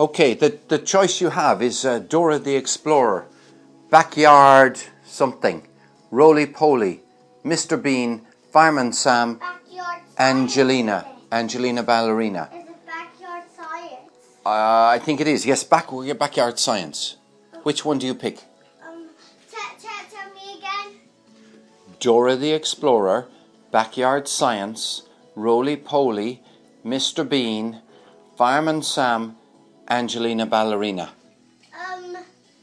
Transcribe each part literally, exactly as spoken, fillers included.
Okay, the, the choice you have is uh, Dora the Explorer, Backyard something, Roly Poly, Mister Bean, Fireman Sam, Backyard Angelina, Science. Angelina Ballerina. Is it Backyard Science? Uh, I think it is. Yes, back your Backyard Science. Okay. Which one do you pick? Um, t- t- tell me again. Dora the Explorer, Backyard Science, Roly Poly, Mister Bean, Fireman Sam, Angelina Ballerina. Um,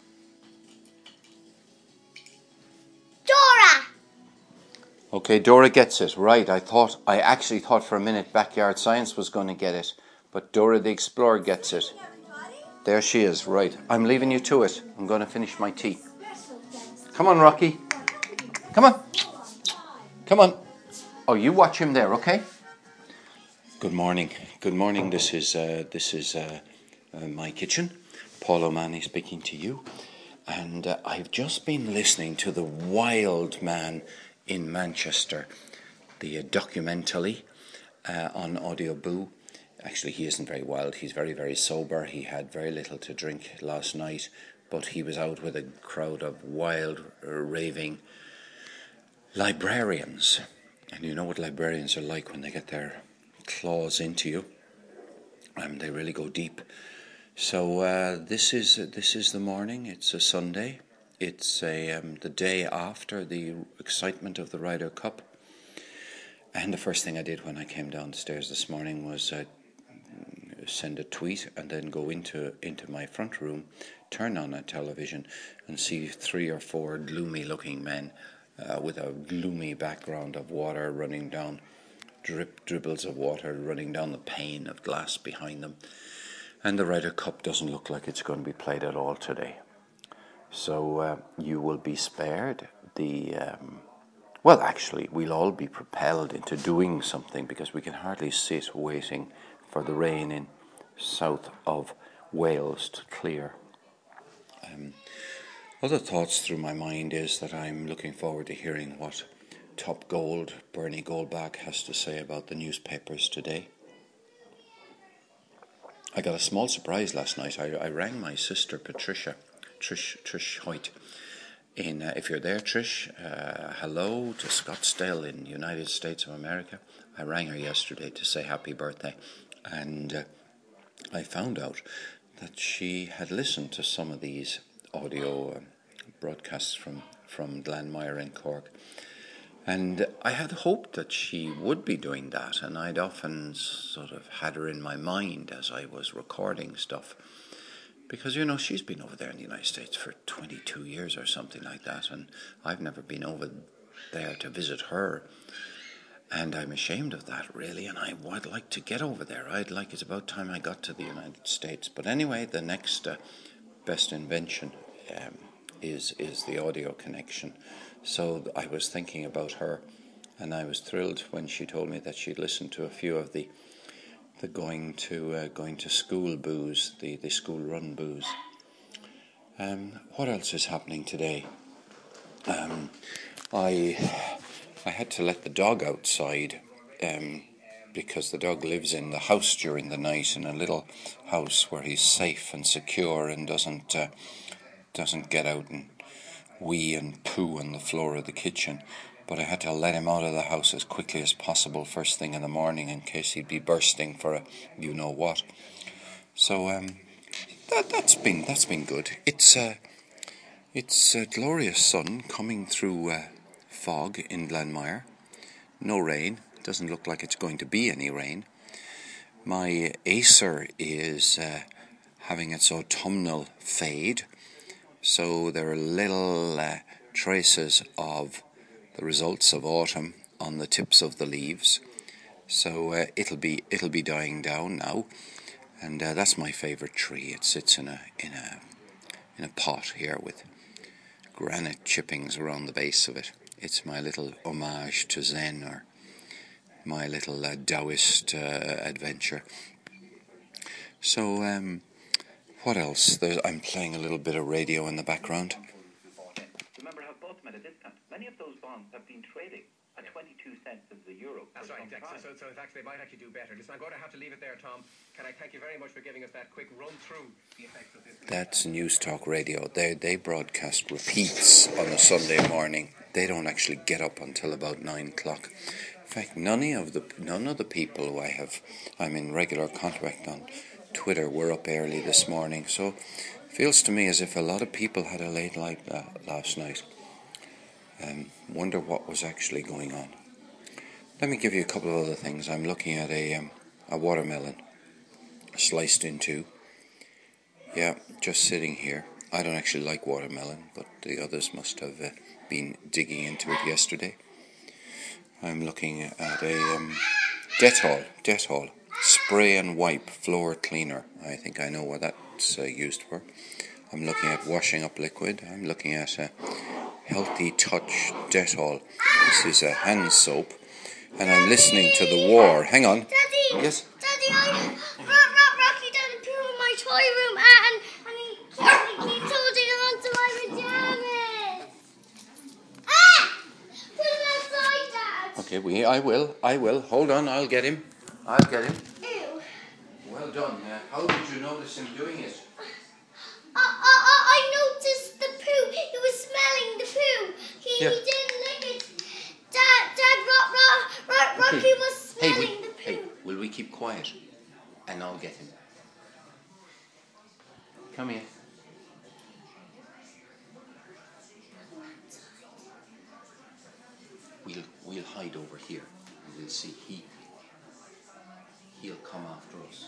Dora. Okay, Dora gets it. Right, I thought, I actually thought for a minute Backyard Science was going to get it, but Dora the Explorer gets it. There she is, right. I'm leaving you to it. I'm going to finish my tea. Come on, Rocky. Come on. Come on. Oh, you watch him there, okay? Good morning. Good morning. This is uh, this is uh, uh, my kitchen. Paul O'Mahony speaking to you. And uh, I've just been listening to The Wild Man in Manchester, the uh, documentary uh, on Audio Boo. Actually, he isn't very wild. He's very, very sober. He had very little to drink last night, but he was out with a crowd of wild, uh, raving librarians. And you know what librarians are like when they get their claws into you. Um, they really go deep. So uh, this is this is the morning. It's a Sunday. It's a um, the day after the excitement of the Ryder Cup. And the first thing I did when I came downstairs this morning was uh, send a tweet and then go into into my front room, turn on a television, and see three or four gloomy-looking men uh, with a gloomy background of water running down, drip dribbles of water running down the pane of glass behind them. And the Ryder Cup doesn't look like it's going to be played at all today. So uh, you will be spared the... Um, well, actually, we'll all be propelled into doing something because we can hardly sit waiting for the rain in south of Wales to clear. Um, other thoughts through my mind is that I'm looking forward to hearing what Top Gold, Bernie Goldbach, has to say about the newspapers today. I got a small surprise last night. I, I rang my sister Patricia, Trish Trish Hoyt. In uh, if you're there, Trish, uh, hello to Scottsdale in the United States of America. I rang her yesterday to say happy birthday, and uh, I found out that she had listened to some of these audio uh, broadcasts from from Glanmire in Cork. And I had hoped that she would be doing that, and I'd often sort of had her in my mind as I was recording stuff. Because, you know, she's been over there in the United States for twenty-two years or something like that, and I've never been over there to visit her. And I'm ashamed of that, really, and I would like to get over there. I'd like, it's about time I got to the United States. But anyway, the next uh, best invention um, is is the audio connection. So I was thinking about her, and I was thrilled when she told me that she'd listened to a few of the the going to uh, going to school boos, the, the school run boos. Um, what else is happening today? Um, I I had to let the dog outside um, because the dog lives in the house during the night, in a little house where he's safe and secure and doesn't uh, doesn't get out and wee and poo on the floor of the kitchen. But I had to let him out of the house as quickly as possible first thing in the morning in case he'd be bursting for a you-know-what. So um, that, that's been that's been good. It's uh, it's a glorious sun coming through uh, fog in Glanmire. No rain. Doesn't look like it's going to be any rain. My Acer is uh, having its autumnal fade. So there are little uh, traces of the results of autumn on the tips of the leaves. So uh, it'll be it'll be dying down now, and uh, that's my favourite tree. It sits in a in a in a pot here with granite chippings around the base of it. It's my little homage to Zen, or my little uh, Taoist uh, adventure. So um, what else? There's, I'm playing a little bit of radio in the background. Remember how both met a discount. Many of those bonds have been trading at twenty-two cents of the euro. That's right, exactly. So, so, so in fact, they might actually do better. Listen, I'm going to have to leave it there, Tom. Can I thank you very much for giving us that quick run through the effects of this? That's News Talk Radio. They they broadcast repeats on a Sunday morning. They don't actually get up until about nine o'clock. In fact, none of the none of the people who I have I'm in regular contact on Twitter were up early this morning. So it feels to me as if a lot of people had a late night uh, last night. Um, wonder what was actually going on. Let me give you a couple of other things. I'm looking at a um, a watermelon sliced in two. Yeah, just sitting here. I don't actually like watermelon, but the others must have uh, been digging into it yesterday. I'm looking at a um, Dettol, Dettol spray and wipe floor cleaner. I think I know what that's uh, used for. I'm looking at washing up liquid. I'm looking at a Healthy Touch Dettol. This is a hand soap. And I'm listening to the war. Hang on. Daddy! Yes? Daddy, I... Rock, rock, Rocky done a poo in my toy room and, and he, he keeps holding on to my pajamas. Ah! Put him outside, Dad. Okay, we. I will. I will. Hold on, I'll get him. I'll get him. Ew. Well done. Uh, how did you notice him doing it? I, I, I noticed the poo. He was smelling the poo. He, Yeah. he didn't lick it. Dad, Dad, Rock, Rock, Rock, Rocky Okay. was Hey, smelling we, the poo. hey, will we keep quiet? And I'll get him. Come here. We'll we'll hide over here and we'll see he he'll come after us.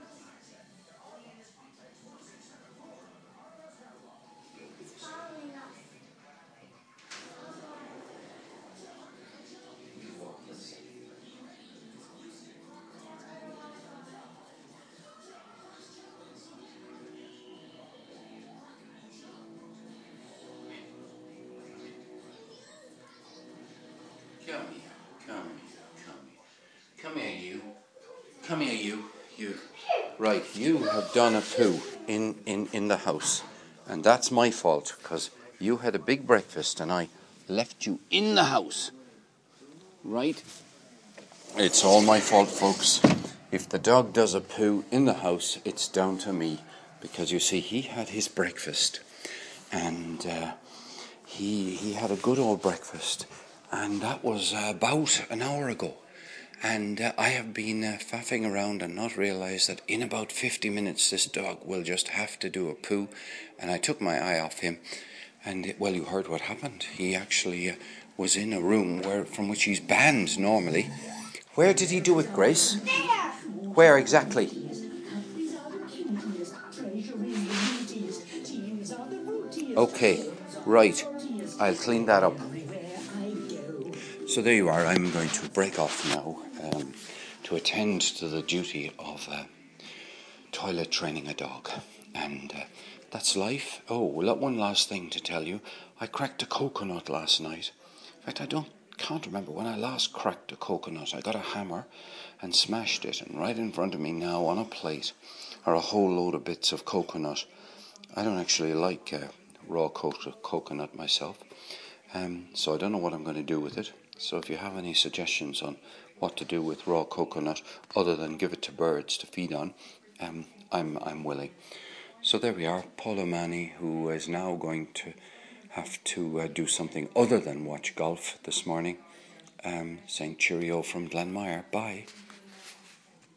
Come here, come here, come here. Come here, you. Come here, you. You. Right, you have done a poo in, in, in the house. And that's my fault, because you had a big breakfast and I left you in the house. Right? It's all my fault, folks. If the dog does a poo in the house, it's down to me. Because, you see, he had his breakfast. And uh, he, he had a good old breakfast. And that was uh, about an hour ago. And uh, I have been uh, faffing around and not realised that in about fifty minutes this dog will just have to do a poo. And I took my eye off him. And, it, well, you heard what happened. He actually uh, was in a room where from which he's banned normally. Where did he do it, Grace? There. Where exactly? Okay, right. I'll clean that up. So there you are. I'm going to break off now um, to attend to the duty of uh, toilet training a dog. And uh, that's life. Oh, well, one last thing to tell you. I cracked a coconut last night. In fact, I don't can't remember when I last cracked a coconut. I got a hammer and smashed it. And right in front of me now on a plate are a whole load of bits of coconut. I don't actually like uh, raw co- coconut myself. Um, so I don't know what I'm going to do with it. So if you have any suggestions on what to do with raw coconut other than give it to birds to feed on, um, I'm I'm willing. So there we are, Paul O'Mahony, who is now going to have to uh, do something other than watch golf this morning, um, saying cheerio from Glenmire. Bye.